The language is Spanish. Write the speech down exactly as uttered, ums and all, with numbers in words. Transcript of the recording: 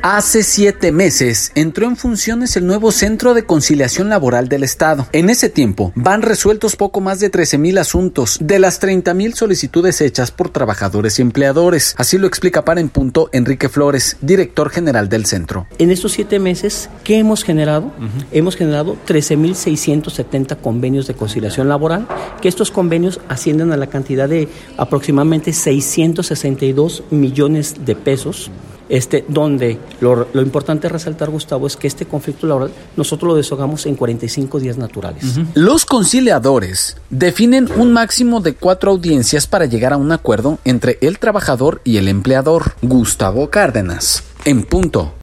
Hace siete meses entró en funciones el nuevo Centro de Conciliación Laboral del Estado. En ese tiempo van resueltos poco más de trece mil asuntos de las treinta mil solicitudes hechas por trabajadores y empleadores. Así lo explica para En Punto Enrique Flores, director general del centro. En estos siete meses, ¿qué hemos generado? Uh-huh. Hemos generado trece mil seiscientos setenta convenios de conciliación laboral, que estos convenios ascienden a la cantidad de aproximadamente seiscientos sesenta y dos millones de pesos. Este, donde lo, lo importante a resaltar, Gustavo, es que este conflicto laboral nosotros lo deshogamos en cuarenta y cinco días naturales. Uh-huh. Los conciliadores definen un máximo de cuatro audiencias para llegar a un acuerdo entre el trabajador y el empleador. Gustavo Cárdenas, En Punto.